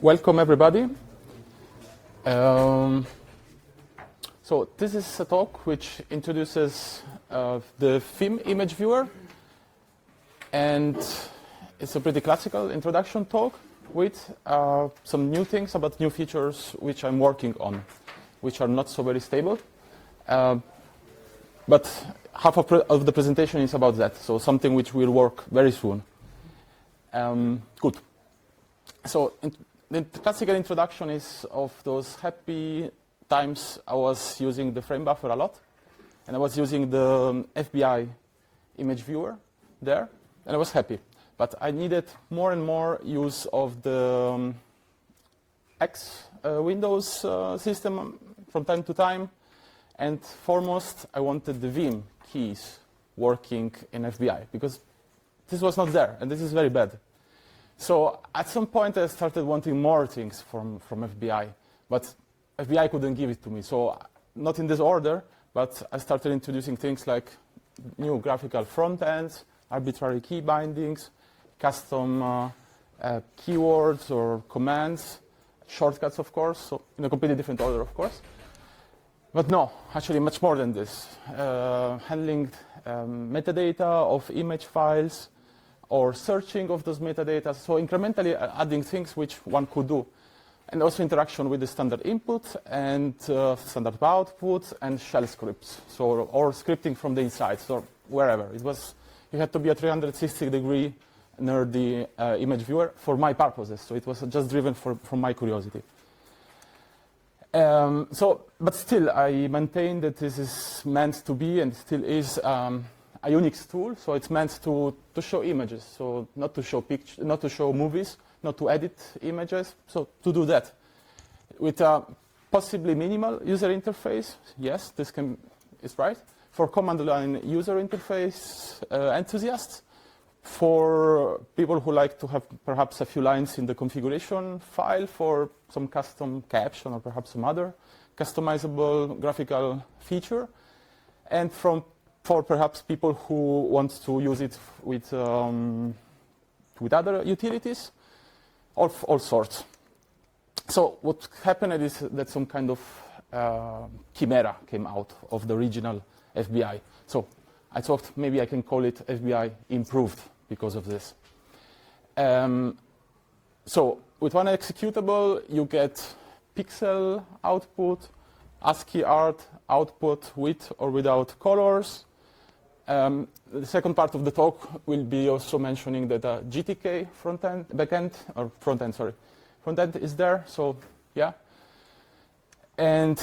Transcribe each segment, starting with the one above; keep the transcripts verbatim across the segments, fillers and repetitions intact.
welcome everybody. Um, so this is a talk which introduces uh, the F I M image viewer, and it's a pretty classical introduction talk with uh, some new things about new features which I'm working on, which are not so very stable. Uh, but half of, of the presentation is about that, so something which will work very soon. Um, good. So in, the classical introduction is of those happy times I was using the frame buffer a lot, and I was using the um, F B I image viewer there, and I was happy. But I needed more and more use of the um, X uh, Windows uh, system from time to time, and foremost I wanted the Vim keys working in F B I, because this was not there, and this is very bad. So at some point I started wanting more things from, from F B I, but F B I couldn't give it to me. So not in this order, but I started introducing things like new graphical front ends, arbitrary key bindings, custom uh, uh, keywords or commands, shortcuts, of course, so in a completely different order, of course. But no, actually much more than this. Uh, handling um, metadata of image files, or searching of those metadata, so incrementally adding things which one could do. And also interaction with the standard input and uh, standard output and shell scripts, so or scripting from the inside, so wherever. It was, you had to be a three hundred sixty degree nerdy uh, image viewer for my purposes, so it was just driven for, from my curiosity. Um, so, but still, I maintain that this is meant to be and still is um, a Unix tool, so it's meant to, to show images, so not to show pictures, not to show movies, not to edit images, so to do that. With a possibly minimal user interface, yes, this can, is right. For command line user interface uh, enthusiasts, for people who like to have perhaps a few lines in the configuration file for some custom caption or perhaps some other customizable graphical feature, and from for perhaps people who want to use it with, um, with other utilities, of all sorts. So what happened is that some kind of uh, chimera came out of the original F B I. So I thought maybe I can call it F B I improved because of this. Um, so with one executable, you get pixel output, ASCII art output with or without colors. Um, the second part of the talk will be also mentioning that a G T K front end, back end, or front end, sorry, front end is there. So yeah. And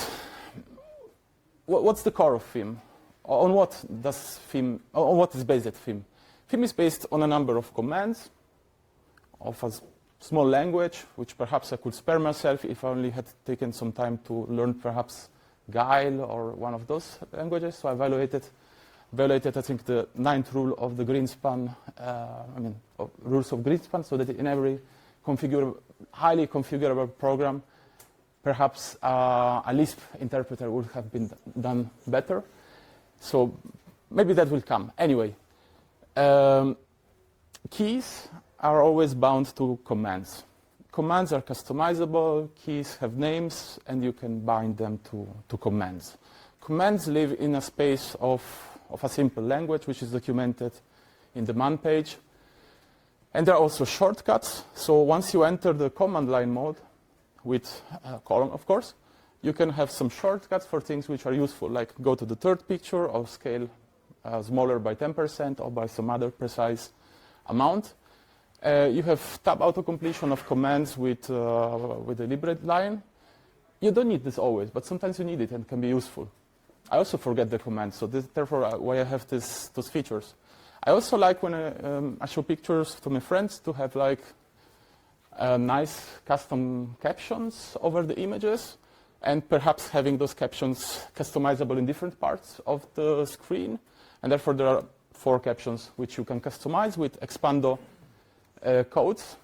what, what's the core of F I M? On what does F I M? On what is based at F I M? F I M is based on a number of commands of a small language, which perhaps I could spare myself if I only had taken some time to learn perhaps Guile or one of those languages. So I evaluated. violated, I think, the ninth rule of the Greenspan, uh, I mean, of rules of Greenspan, so that in every configurable, highly configurable program, perhaps uh, a Lisp interpreter would have been done better. So maybe that will come. Anyway, um, keys are always bound to commands. Commands are customizable, keys have names, and you can bind them to, to commands. Commands live in a space of of a simple language, which is documented in the man page. And there are also shortcuts. So once you enter the command line mode, with a column, of course, you can have some shortcuts for things which are useful, like go to the third picture or scale uh, smaller by ten percent or by some other precise amount. Uh, you have tab autocompletion of commands with, uh, with a deliberate line. You don't need this always, but sometimes you need it and it can be useful. I also forget the commands, so this, therefore uh, why I have this, those features. I also like when I, um, I show pictures to my friends to have like uh, nice custom captions over the images, and perhaps having those captions customizable in different parts of the screen. And therefore there are four captions which you can customize with Expando uh, codes.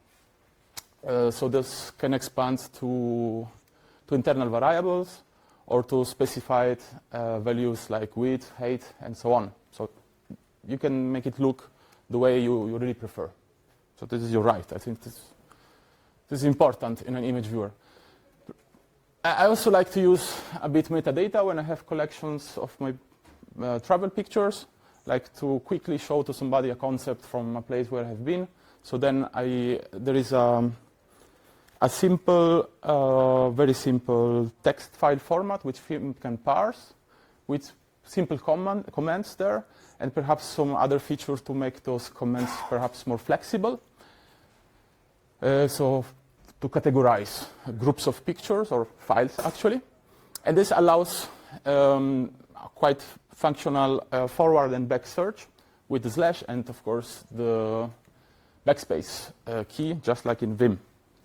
Uh, so this can expand to, to internal variables, or to specified uh, values like width, height, and so on. So you can make it look the way you, you really prefer. So this is your right. I think this This is important in an image viewer. I also like to use a bit metadata when I have collections of my uh, travel pictures, like to quickly show to somebody a concept from a place where I have been. So then I, there is a, a simple, uh, very simple text file format which Film can parse with simple command, comments there, and perhaps some other features to make those comments perhaps more flexible. Uh, so to categorize groups of pictures or files actually. And this allows um, quite functional uh, forward and back search with the slash and of course the backspace uh, key, just like in Vim.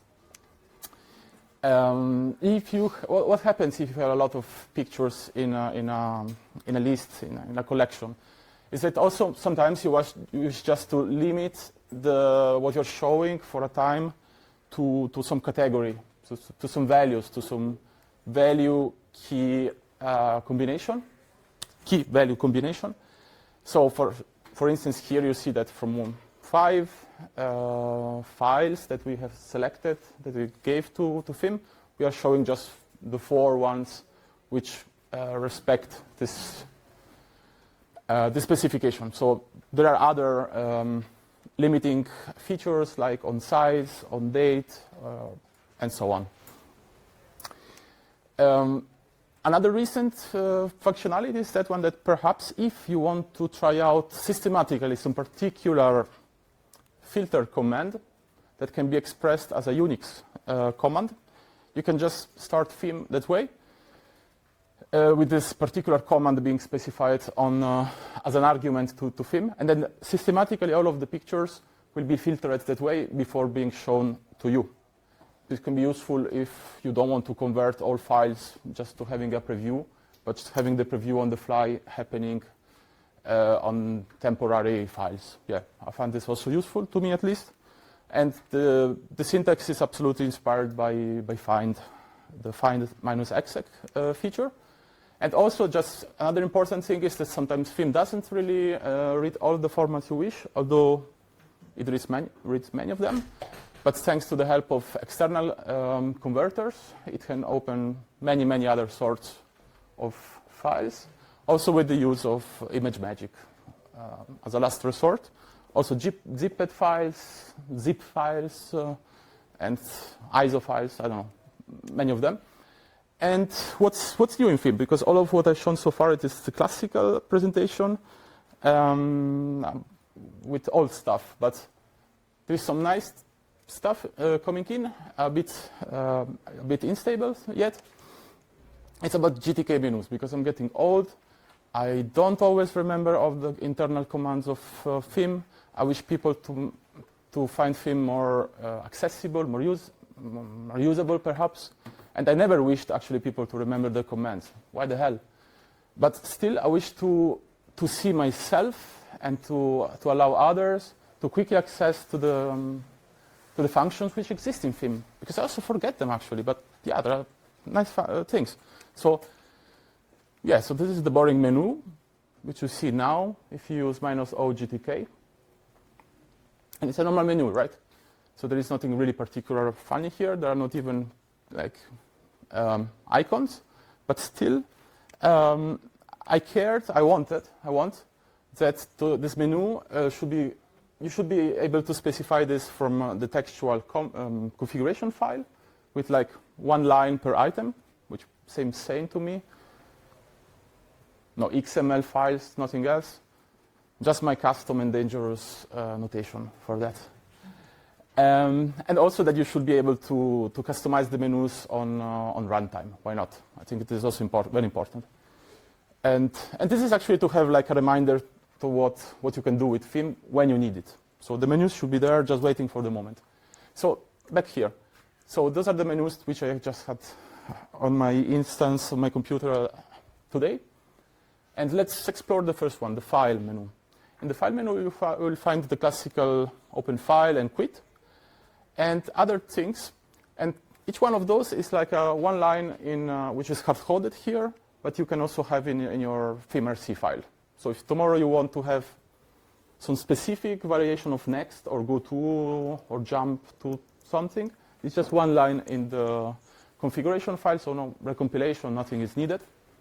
Um, if you, what happens if you have a lot of pictures in a, in a, in a list, in a, in a collection, is that also sometimes you wish, you wish just to limit the, what you're showing for a time to, to some category, to, to some values, to some value key uh, combination, key value combination. So for, for instance, here you see that from five uh, files that we have selected, that we gave to, to Film, we are showing just the four ones which uh, respect this, uh, this specification. So there are other um, limiting features like on size, on date, uh, and so on. Um, another recent uh, functionality is that one that perhaps if you want to try out systematically some particular filter command that can be expressed as a Unix uh, command, you can just start Film that way, uh, with this particular command being specified on uh, as an argument to, to Film, and then systematically all of the pictures will be filtered that way before being shown to you. This can be useful if you don't want to convert all files just to having a preview, but just having the preview on the fly happening uh, on temporary files. Yeah, I find this also useful, to me at least. And the, the syntax is absolutely inspired by, by find, the find minus exec uh, feature. And also just another important thing is that sometimes Film doesn't really uh, read all the formats you wish, although it reads many, reads many of them. But thanks to the help of external um, converters, it can open many, many other sorts of files. Also with the use of ImageMagick uh, as a last resort. Also zip, zipped files, zip files, uh, and I S O files, I don't know, many of them. And what's, what's new in Film? Because all of what I've shown so far, it is the classical presentation um, with old stuff. But there's some nice stuff uh, coming in, a bit, uh, a bit unstable yet. It's about G T K menus, because I'm getting old. I don't always remember all the internal commands of uh, Film. I wish people to, to find Film more uh, accessible, more, use, more usable perhaps. And I never wished actually people to remember the commands. Why the hell? But still, I wish to, to see myself and to, to allow others to quickly access to the, um, to the functions which exist in Film. Because I also forget them actually, but yeah, there are nice uh, things. So, yeah, so this is the boring menu, which you see now if you use minus O G T K. And it's a normal menu, right? So there is nothing really particular funny here. There are not even like um, icons, but still, um, I cared, I wanted, I want that to, this menu uh, should be, you should be able to specify this from uh, the textual com um, configuration file with like one line per item, which seems sane to me. No X M L files, nothing else. Just my custom and dangerous uh, notation for that. Um, and also that you should be able to, to customize the menus on, uh, on runtime. Why not? I think it is also import very important. And, and this is actually to have like a reminder to what, what you can do with Film when you need it. So the menus should be there just waiting for the moment. So back here. So those are the menus which I just had on my instance of my computer today. And let's explore the first one, the file menu. In the file menu, you will find the classical open file and quit, and other things. And each one of those is like a one line in, uh, which is hard-coded here, but you can also have in, in your FimRC file. So if tomorrow you want to have some specific variation of next, or go to, or jump to something, it's just one line in the configuration file, so no recompilation, nothing is needed.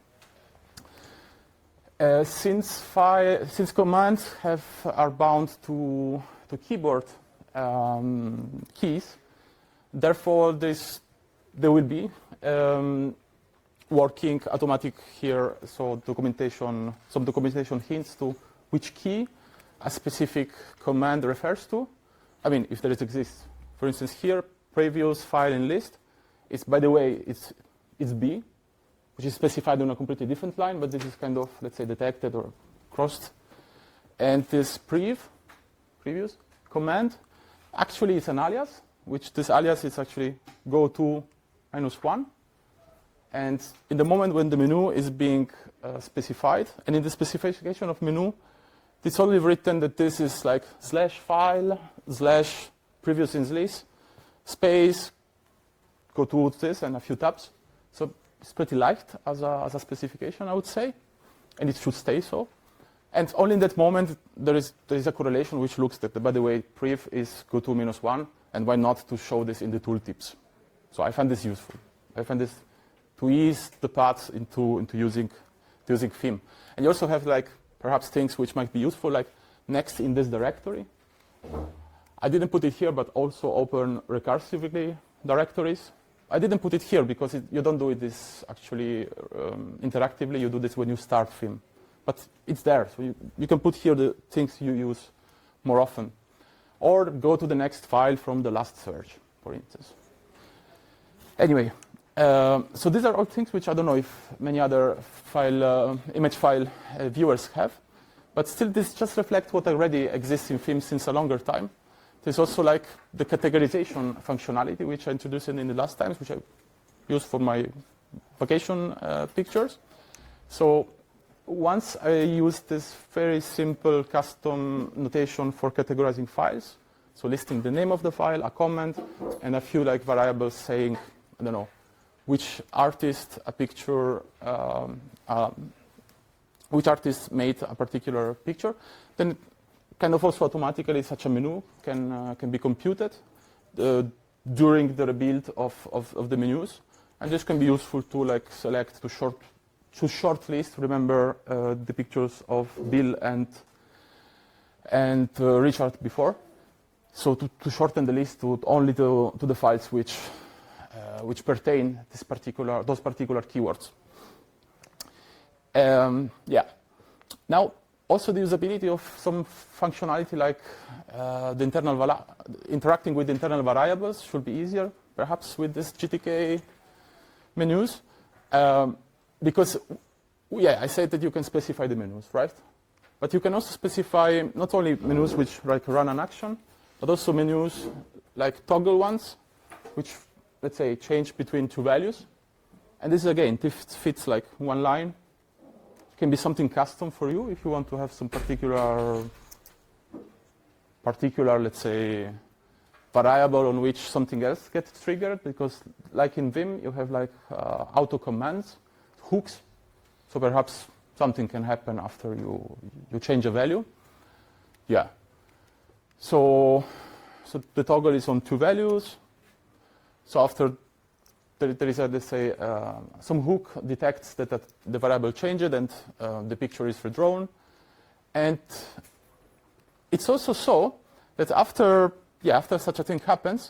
Uh, since file, since commands have are bound to to keyboard um, keys, therefore this there will be um, working automatic here. So documentation, some documentation hints to which key a specific command refers to. I mean, if there is exists. For instance, here previous file in list is, by the way, it's it's B, which is specified on a completely different line, but this is kind of, let's say, detected or crossed. And this prev, previous command, actually is an alias, which this alias is actually go to minus one. And in the moment when the menu is being uh, specified, and in the specification of menu, it's only written that this is like slash file, slash previous in list, space, go to this, and a few tabs. So it's pretty light as a, as a specification, I would say, and it should stay so. And only in that moment, there is, there is a correlation which looks that, by the way, prev is go to minus one, and why not to show this in the tooltips. So I find this useful. I find this to ease the paths into, into using, using Vim. And you also have like perhaps things which might be useful, like next in this directory. I didn't put it here, but also open recursively directories. I didn't put it here because it, you don't do it this actually um, interactively. You do this when you start Vim. But it's there, so you, you can put here the things you use more often. Or go to the next file from the last search, for instance. Anyway, um, so these are all things which I don't know if many other file, uh, image file uh, viewers have. But still, this just reflects what already exists in Vim since a longer time. There's also like the categorization functionality, which I introduced in the last times, which I use for my vacation uh, pictures. So once I use this very simple custom notation for categorizing files, so listing the name of the file, a comment, and a few like variables saying, I don't know, which artist a picture, um, uh, which artist made a particular picture, then kind of also automatically such a menu can uh, can be computed uh, during the rebuild of, of, of the menus, and this can be useful to like select to short to short list. Remember uh, the pictures of Bill and and uh, Richard before, so to, to shorten the list to only to, to the files which uh, which pertain this particular those particular keywords. Um, yeah. Now, also the usability of some functionality like uh, the internal vala interacting with internal variables should be easier, perhaps with this G T K menus, um, because yeah, I said that you can specify the menus, right? But you can also specify not only menus which like run an action, but also menus like toggle ones, which let's say change between two values. And this again, this fits like one line. Can be something custom for you if you want to have some particular, particular, let's say, variable on which something else gets triggered. Because, like in Vim, you have like uh, auto commands, hooks. So perhaps something can happen after you you change a value. Yeah. So, so the toggle is on two values. So after There, there is a, let's say, uh, some hook detects that, that the variable changed and uh, the picture is redrawn. And it's also so that after, yeah, after such a thing happens,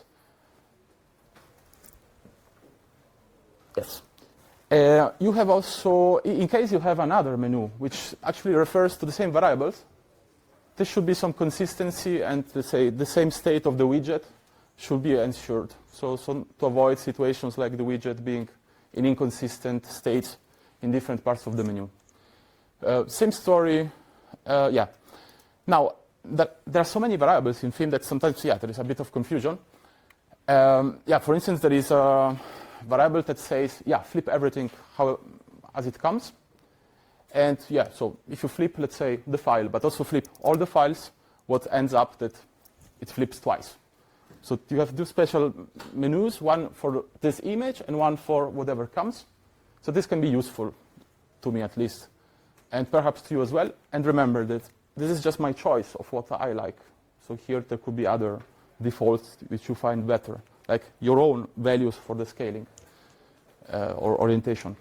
yes, uh, you have also, in case you have another menu which actually refers to the same variables, there should be some consistency and, let's say, the same state of the widget should be ensured. So, so to avoid situations like the widget being in inconsistent states in different parts of the menu. Uh, same story, uh, yeah. Now, that, there are so many variables in Vim that sometimes, yeah, there is a bit of confusion. Um, yeah, for instance, there is a variable that says, yeah, flip everything how, as it comes. And yeah, so if you flip, let's say, the file, but also flip all the files, what ends up that it flips twice. So you have two special menus, one for this image and one for whatever comes. So this can be useful, to me at least, and perhaps to you as well. And remember that this is just my choice of what I like. So here there could be other defaults which you find better. like your own values for the scaling uh, or orientation.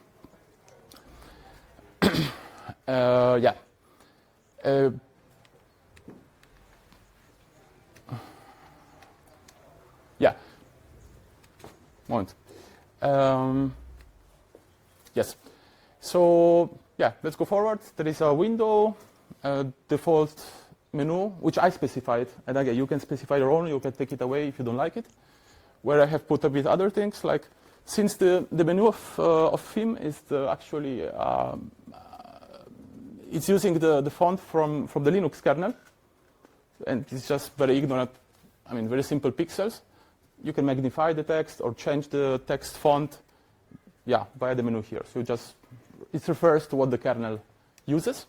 uh, yeah. Uh, yeah. Moment. Um, yes. So yeah, let's go forward. There is a window, uh, default menu, which I specified, and again, you can specify your own. You can take it away if you don't like it. Where I have put a bit other things, like since the the menu of uh, of Vim is the actually um, uh, it's using the the font from from the Linux kernel, and it's just very ignorant. I mean, very simple pixels. You can magnify the text or change the text font, yeah, via the menu here. So you just it refers to what the kernel uses.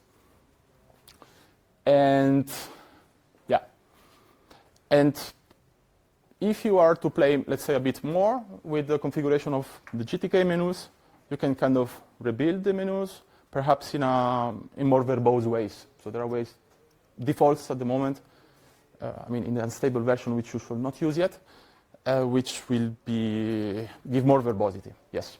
And yeah, and if you are to play, let's say, a bit more with the configuration of the G T K menus, you can kind of rebuild the menus, perhaps in a in more verbose ways. So there are ways, defaults at the moment. Uh, I mean, in the unstable version, which you should not use yet, uh, which will be give more verbosity. Yes.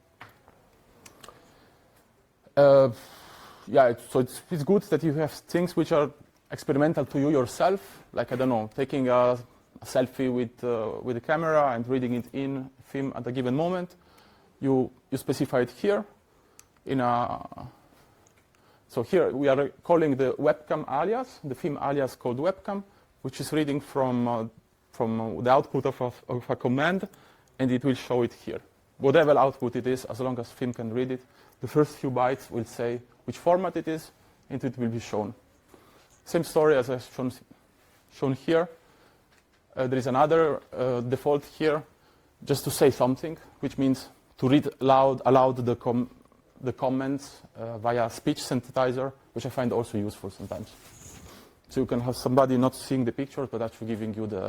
Uh, yeah, it, so it's, it's good that you have things which are experimental to you yourself, like, I don't know, taking a, a selfie with, uh, with the camera and reading it in Vim at a given moment. You, you specify it here in a, so here we are calling the webcam alias, the Vim alias called webcam, which is reading from, uh, from the output of a, of a command, and it will show it here. Whatever output it is, as long as Vim can read it, the first few bytes will say which format it is, and it will be shown. Same story as I've shown, shown here. Uh, there is another uh, default here, just to say something, which means to read aloud, aloud the, com the comments uh, via speech synthesizer, which I find also useful sometimes. So you can have somebody not seeing the pictures, but actually giving you the,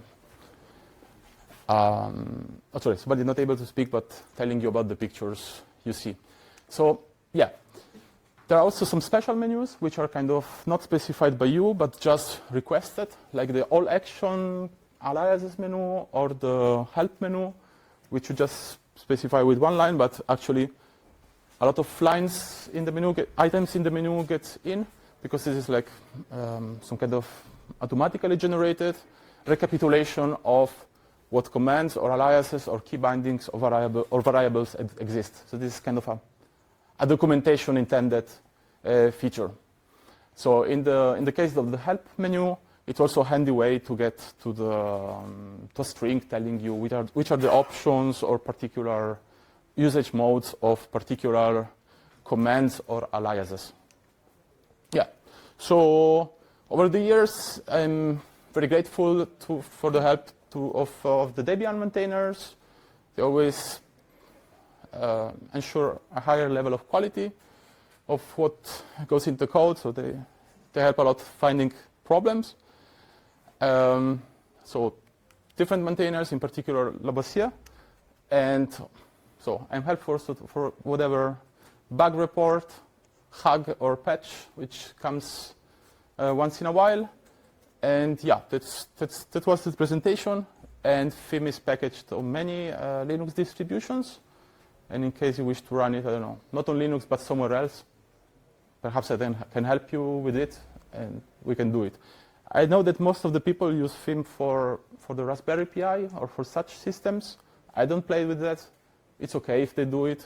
um, oh, sorry, somebody not able to speak, but telling you about the pictures you see. So yeah, there are also some special menus which are kind of not specified by you, but just requested, like the all action aliases menu or the help menu, which you just specify with one line, but actually a lot of lines in the menu, get, items in the menu get in, because this is like um, some kind of automatically generated recapitulation of what commands or aliases or key bindings or, variable, or variables ed exist. So this is kind of a a documentation intended uh, feature. So in the in the case of the help menu, it's also a handy way to get to the um, to a string telling you which are which are the options or particular usage modes of particular commands or aliases. Yeah. So over the years, I'm very grateful to for the help to of of the Debian maintainers. They always Uh, ensure a higher level of quality of what goes into code, so they, they help a lot finding problems. Um, so different maintainers, in particular Labossiere, and so I'm helpful for whatever bug report, hug or patch, which comes uh, once in a while. And yeah, that's, that's, that was the presentation, and Vim is packaged on many uh, Linux distributions. And in case you wish to run it, I don't know, not on Linux, but somewhere else, perhaps I then can help you with it, and we can do it. I know that most of the people use Vim for, for the Raspberry Pi or for such systems. I don't play with that. It's okay if they do it.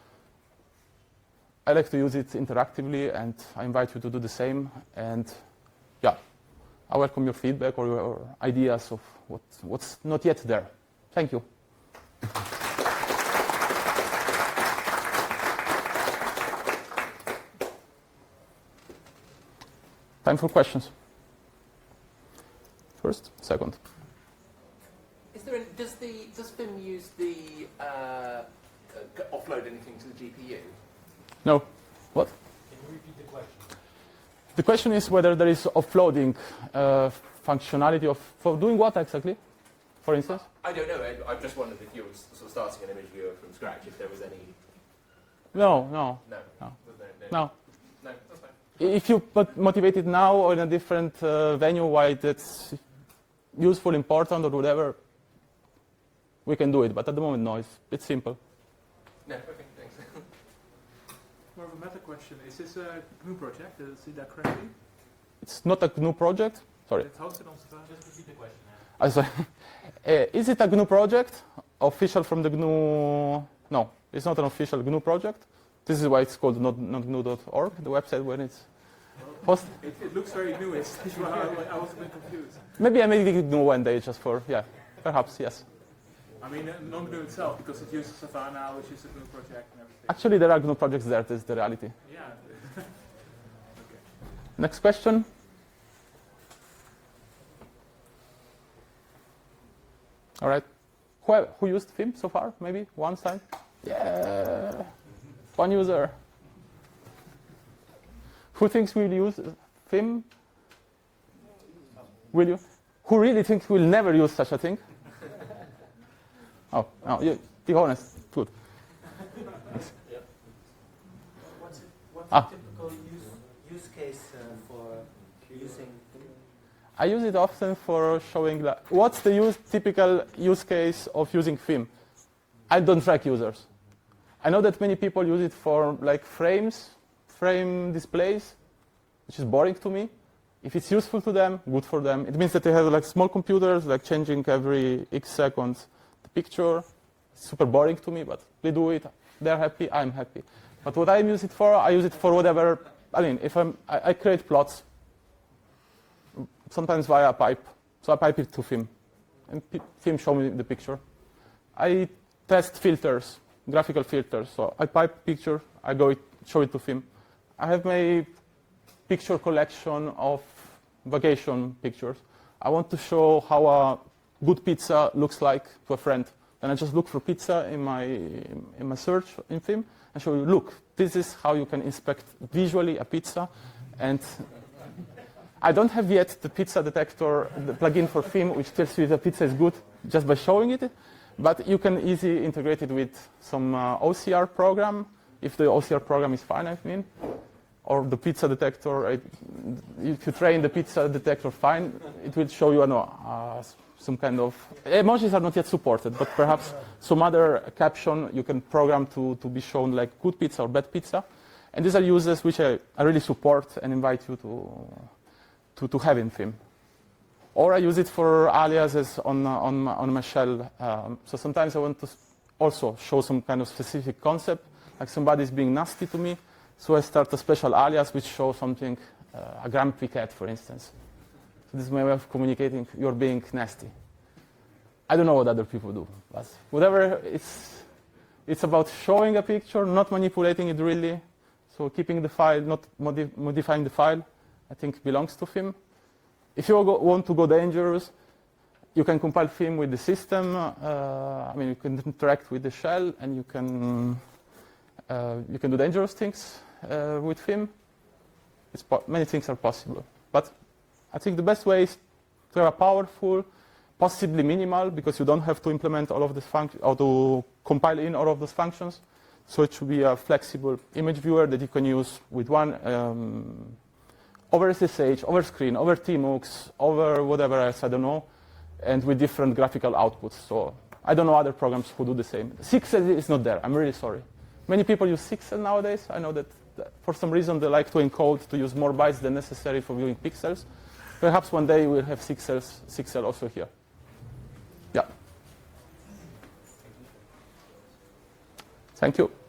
I like to use it interactively, and I invite you to do the same. And yeah, I welcome your feedback or your ideas of what, what's not yet there. Thank you. Time for questions. First, second. Is there any, does the does Vim use the uh, uh, offload anything to the G P U? No. What? Can you repeat the question? The question is whether there is offloading uh, functionality of for doing what exactly? For instance. I don't know. I, I just wondered if you were sort of starting an image viewer from scratch. If there was any. No. No. No. No. No. No. No, that's fine. If you motivate it now or in a different uh, venue, why that's useful, important, or whatever, we can do it. But at the moment, no, it's, it's simple. No, okay, thanks. More of a meta question. Is this a G N U project? Did I see that correctly? It's not a G N U project. Sorry. It's hosted on Safari. Just repeat the question. Uh, sorry. Uh, is it a G N U project? Official from the G N U? No, it's not an official G N U project. This is why it's called not, not G N U dot org, the website when it's hosted. It, it looks very newish. That's why I, I was a bit confused. Maybe I made it G N U one day just for, yeah, perhaps, yes. I mean, uh, not G N U itself, because it uses Savannah, which is a G N U project and everything. Actually, there are G N U projects there, that's the reality. Yeah. Next question. All right. Who, who used Vim so far? Maybe one time? Yeah. One user. Who thinks we'll use Vim? Will you? Who really thinks we'll never use such a thing? Oh, no, you, be honest. Good. What's, it, what's Ah. a typical use, use case uh, for using? I use it often for showing like, what's the use, typical use case of using Vim. I don't track users. I know that many people use it for like frames, frame displays, which is boring to me. If it's useful to them, good for them. It means that they have like small computers, like changing every X seconds the picture. It's super boring to me, but they do it. They're happy. I'm happy. But what I use it for, I use it for whatever. I mean, if I'm, I, I create plots. Sometimes via pipe. So I pipe it to Vim. And Vim show me the picture. I test filters, graphical filters. So I pipe picture, I go it, show it to Vim. I have my picture collection of vacation pictures. I want to show how a good pizza looks like to a friend. And I just look for pizza in my, in my search in Vim and show you, look, this is how you can inspect visually a pizza. And I don't have yet the pizza detector, the plugin for Vim, which tells you if the pizza is good just by showing it. But you can easily integrate it with some uh, O C R program, if the O C R program is fine, I mean. Or the pizza detector, it, if you train the pizza detector fine, it will show you, I know, uh, some kind of, emojis are not yet supported, but perhaps some other caption you can program to, to be shown like good pizza or bad pizza. And these are uses which I, I really support and invite you to, to, to have in Vim. Or I use it for aliases on, uh, on, my, on my shell. Um, so sometimes I want to also show some kind of specific concept, like somebody is being nasty to me. So I start a special alias which shows something, uh, a grumpy cat, for instance. So this is my way of communicating, you're being nasty. I don't know what other people do, but whatever, it's, it's about showing a picture, not manipulating it really. So keeping the file, not modi modifying the file, I think belongs to Vim. If you go, want to go dangerous, you can compile Vim with the system. Uh, I mean, you can interact with the shell, and you can uh, you can do dangerous things uh, with Vim. It's many things are possible, but I think the best way is to have a powerful, possibly minimal, because you don't have to implement all of this function or to compile in all of those functions. So it should be a flexible image viewer that you can use with one. Um, over S S H, over screen, over tmux, over whatever else, I don't know, and with different graphical outputs. So I don't know other programs who do the same. Sixel is not there, I'm really sorry. Many people use Sixel nowadays. I know that for some reason they like to encode to use more bytes than necessary for viewing pixels. Perhaps one day we'll have Sixels, Sixel also here. Yeah. Thank you.